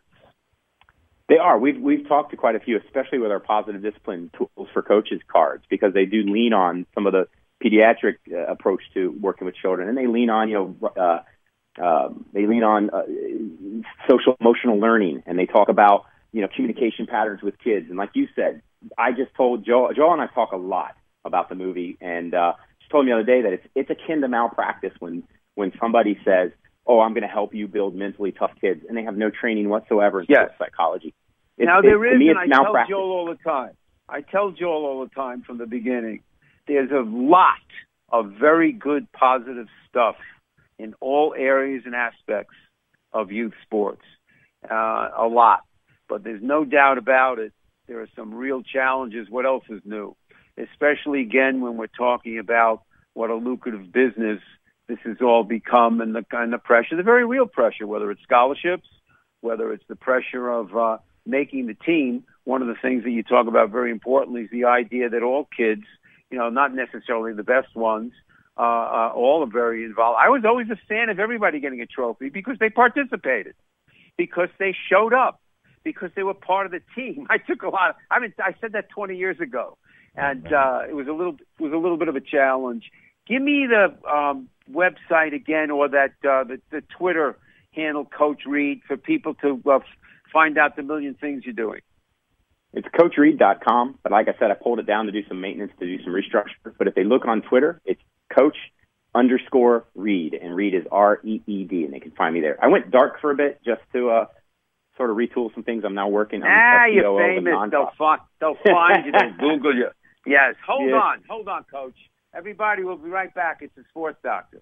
They are. We've we've talked to quite a few, especially with our positive discipline tools for coaches cards, because they do lean on some of the pediatric uh, approach to working with children, and they lean on you know uh, uh, they lean on uh, social emotional learning, and they talk about you know communication patterns with kids. And like you said, I just told Joel, Joel and I talk a lot about the movie, and uh, she told me the other day that it's it's akin to malpractice when when somebody says, "Oh, I'm going to help you build mentally tough kids," and they have no training whatsoever in Yes. psychology. It's, now, there it's, is, me, and I it's tell Joel all the time, I tell Joel all the time from the beginning, there's a lot of very good positive stuff in all areas and aspects of youth sports, uh, a lot. But there's no doubt about it, there are some real challenges. What else is new? Especially, again, when we're talking about what a lucrative business this has all become, and the kind of pressure, the very real pressure, whether it's scholarships, whether it's the pressure of uh, making the team. One of the things that you talk about very importantly is the idea that all kids, you know, not necessarily the best ones, uh, uh, all are very involved. I was always a fan of everybody getting a trophy because they participated, because they showed up, because they were part of the team. I took a lot of, I mean, I said that twenty years ago, and uh, it was a little, it was a little bit of a challenge. Give me the um, website again, or that uh, the, the Twitter handle, Coach Reed, for people to uh, find out the million things you're doing. It's coach reed dot com, but like I said, I pulled it down to do some maintenance, to do some restructure. But if they look on Twitter, it's Coach underscore Reed, and Reed is R E E D, and they can find me there. I went dark for a bit just to uh, sort of retool some things. I'm now working on. Ah, you're famous. They'll find, they'll find you. They'll Google you. Yes. Hold yes. on. Hold on, Coach. Everybody, we'll be right back. It's the Sports Doctor.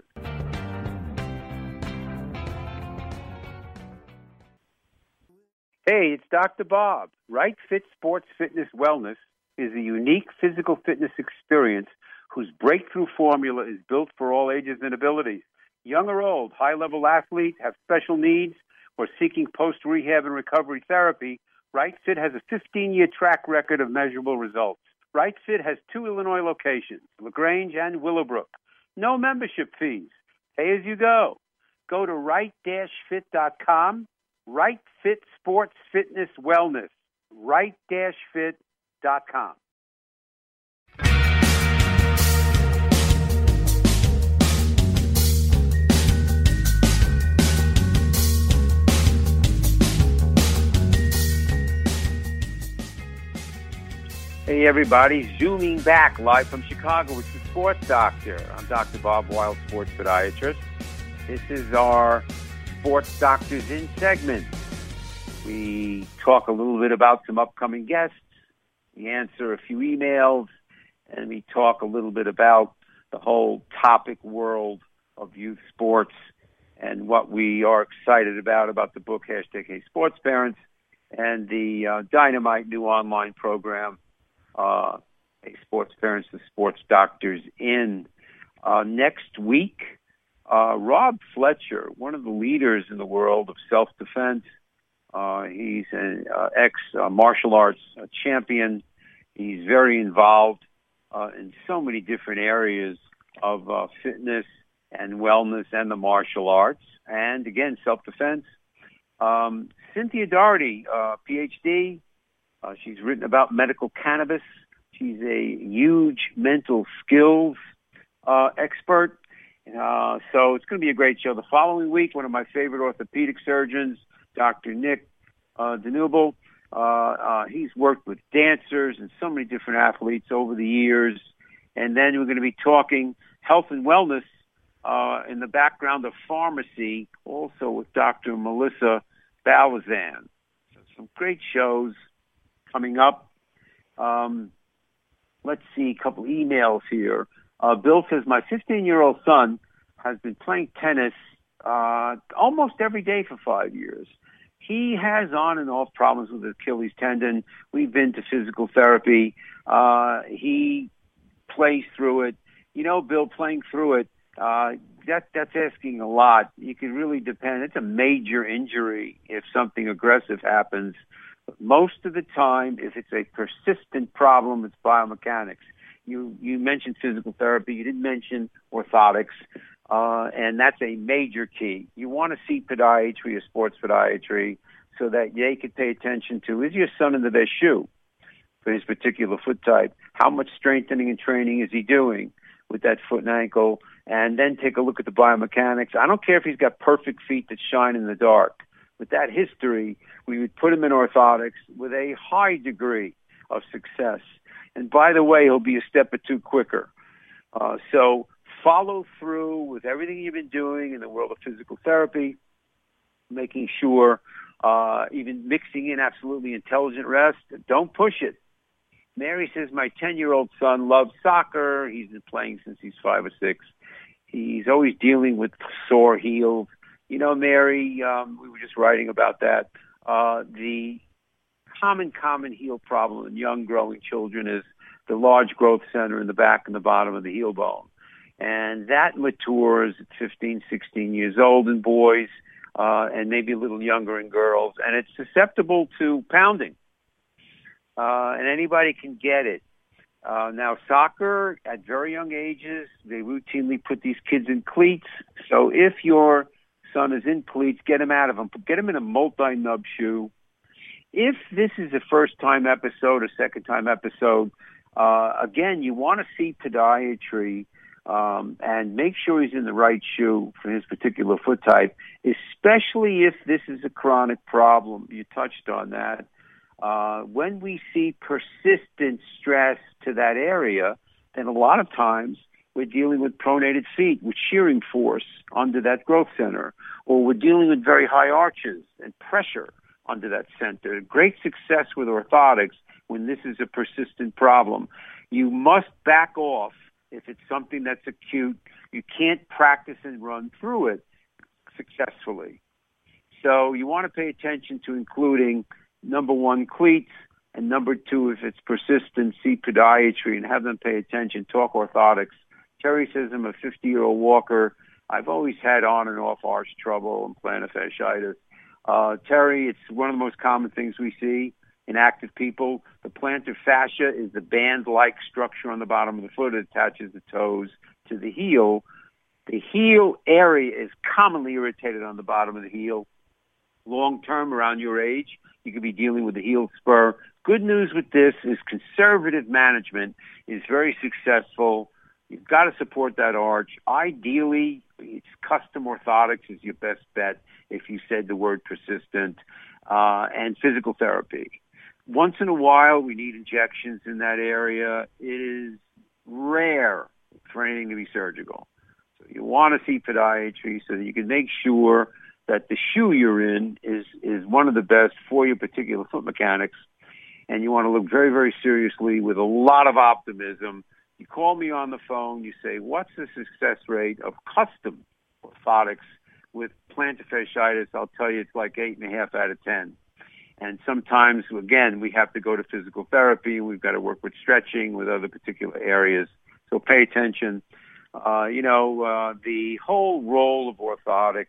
Hey, it's Doctor Bob. Right Fit Sports Fitness Wellness is a unique physical fitness experience whose breakthrough formula is built for all ages and abilities. Young or old, high-level athletes, have special needs, or seeking post-rehab and recovery therapy, Right Fit has a fifteen-year track record of measurable results. Right Fit has two Illinois locations, LaGrange and Willowbrook. No membership fees. Pay as you go. Go to right dash fit dot com. Right Fit Sports Fitness Wellness. right dash fit dot com. Hey, everybody. Zooming back live from Chicago with the Sports Doctor. I'm Doctor Bob Weil, sports podiatrist. This is our Sports Doctors In segment. We talk a little bit about some upcoming guests. We answer a few emails, and we talk a little bit about the whole topic world of youth sports and what we are excited about, about the book, hashtag Hey Sports Parents, and the uh, dynamite new online program, uh, Hey, sports parents, the sports doctors in. Uh, next week, uh, Rob Fletcher, one of the leaders in the world of self-defense. Uh, he's an uh, ex-martial arts uh, champion. He's very involved uh, in so many different areas of uh, fitness and wellness and the martial arts. And again, self-defense. Um, Cynthia Doherty, uh, P H D. Uh, she's written about medical cannabis. She's a huge mental skills uh, expert. Uh, so it's going to be a great show. The following week, one of my favorite orthopedic surgeons, Doctor Nick uh, Denubel. Uh, uh, he's worked with dancers and so many different athletes over the years. And then we're going to be talking health and wellness uh, in the background of pharmacy, also with Doctor Melissa Balazan. So some great shows coming up. Um, let's see, a couple emails here. Uh, Bill says, my fifteen-year-old son has been playing tennis uh, almost every day for five years. He has on and off problems with his Achilles tendon. We've been to physical therapy. Uh, he plays through it. You know, Bill, playing through it, uh, that, that's asking a lot. You can really depend. It's a major injury if something aggressive happens. But most of the time, if it's a persistent problem, it's biomechanics. You, you mentioned physical therapy. You didn't mention orthotics. Uh, and that's a major key. You want to see podiatry or sports podiatry so that they could pay attention to, is your son in the best shoe for his particular foot type? How much strengthening and training is he doing with that foot and ankle? And then take a look at the biomechanics. I don't care if he's got perfect feet that shine in the dark. With that history, we would put him in orthotics with a high degree of success. And by the way, he'll be a step or two quicker. Uh, so follow through with everything you've been doing in the world of physical therapy, making sure, uh, even mixing in absolutely intelligent rest. Don't push it. Mary says, my ten-year-old son loves soccer. He's been playing since he's five or six. He's always dealing with sore heels. You know, Mary, um, we were just writing about that. Uh, the common, common heel problem in young growing children is the large growth center in the back and the bottom of the heel bone. And that matures at fifteen, sixteen years old in boys, uh, and maybe a little younger in girls. And it's susceptible to pounding. Uh, and anybody can get it. Uh, now, soccer, at very young ages, they routinely put these kids in cleats. So if your son is in cleats, get him out of them. Get him in a multi-nub shoe. If this is a first-time episode or second-time episode, uh, again, you want to see podiatry um, and make sure he's in the right shoe for his particular foot type, especially if this is a chronic problem. You touched on that. Uh, when we see persistent stress to that area, then a lot of times we're dealing with pronated feet with shearing force under that growth center, or we're dealing with very high arches and pressure under that center. Great success with orthotics when this is a persistent problem. You must back off if it's something that's acute. You can't practice and run through it successfully. So you want to pay attention to including, number one, cleats, and number two, if it's persistent, see podiatry and have them pay attention, talk orthotics. Terry says I'm a fifty-year-old walker. I've always had on and off arch trouble and plantar fasciitis. Uh, Terry, it's one of the most common things we see in active people. The plantar fascia is the band-like structure on the bottom of the foot that attaches the toes to the heel. The heel area is commonly irritated on the bottom of the heel. Long-term, around your age, you could be dealing with the heel spur. Good news with this is conservative management is very successful. You've got to support that arch. Ideally, it's custom orthotics is your best bet if you said the word persistent, uh, and physical therapy. Once in a while, we need injections in that area. It is rare for anything to be surgical. So you want to see podiatry so that you can make sure that the shoe you're in is, is one of the best for your particular foot mechanics. And you want to look very, very seriously with a lot of optimism. You call me on the phone, you say, what's the success rate of custom orthotics with plantar fasciitis? I'll tell you it's like eight and a half out of ten. And sometimes, again, we have to go to physical therapy. We've got to work with stretching, with other particular areas. So pay attention. Uh, you know, uh, the whole role of orthotics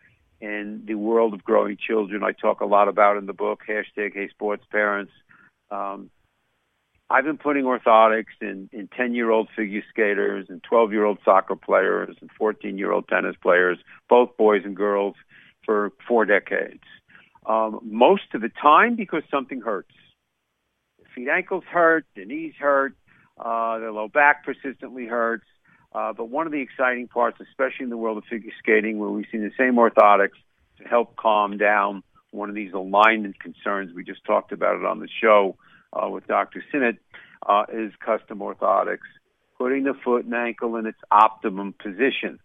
in the world of growing children, I talk a lot about in the book, hashtag Hey Sports Parents. Um, I've been putting orthotics in, in ten-year-old figure skaters and twelve-year-old soccer players and fourteen-year-old tennis players, both boys and girls, for four decades. Um, most of the time because something hurts. The feet, ankles hurt, the knees hurt, uh, the low back persistently hurts. Uh, but one of the exciting parts, especially in the world of figure skating, where we've seen the same orthotics to help calm down one of these alignment concerns, we just talked about it on the show uh, with Doctor Sinnott, uh, is custom orthotics, putting the foot and ankle in its optimum position.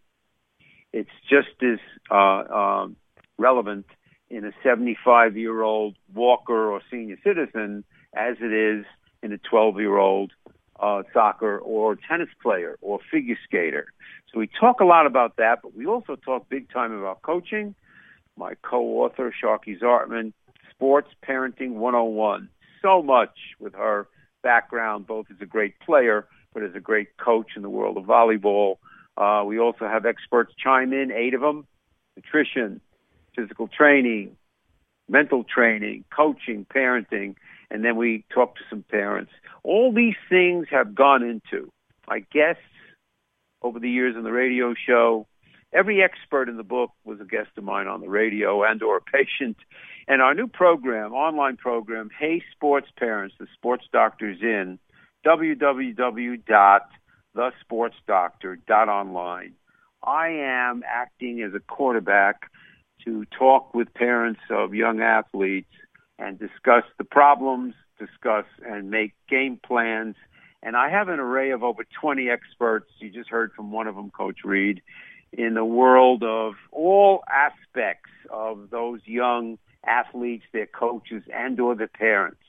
It's just as uh, um, relevant in a seventy-five-year-old walker or senior citizen as it is in a twelve-year-old uh, soccer or tennis player or figure skater. So we talk a lot about that, but we also talk big time about coaching. My co-author, Sharky Zartman, Sports Parenting one oh one. So much with her background, both as a great player, but as a great coach in the world of volleyball. Uh, we also have experts chime in, eight of them: nutrition, physical training, mental training, coaching, parenting, and then we talk to some parents. All these things have gone into my guests over the years on the radio show. Every expert in the book was a guest of mine on the radio and or a patient. And our new program, online program, Hey Sports Parents, the Sports Doctor's in, w w w dot the sports doctor dot online. I am acting as a quarterback to talk with parents of young athletes and discuss the problems, discuss and make game plans. And I have an array of over twenty experts. You just heard from one of them, Coach Reed, in the world of all aspects of those young athletes, their coaches, and or their parents.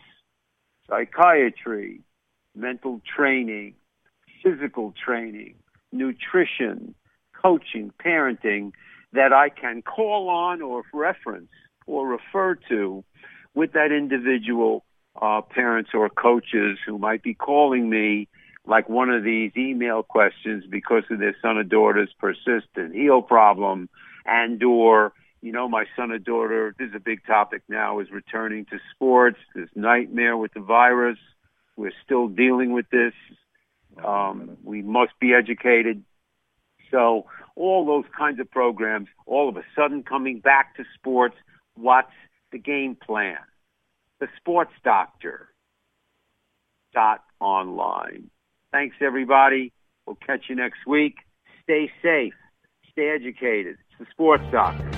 Psychiatry, mental training, physical training, nutrition, coaching, parenting, that I can call on or reference or refer to with that individual uh, parents or coaches who might be calling me like one of these email questions because of their son or daughter's persistent heel problem, and or, you know, my son or daughter, this is a big topic now, is returning to sports, this nightmare with the virus. We're still dealing with this. Um, we must be educated. So all those kinds of programs, all of a sudden coming back to sports, what's the game plan? The Sports Doctor dot online. Thanks, everybody. We'll catch you next week. Stay safe. Stay educated. It's the Sports Doctor.